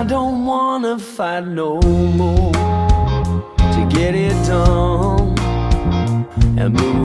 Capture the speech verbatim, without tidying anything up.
I don't wanna fight no more to get it done and move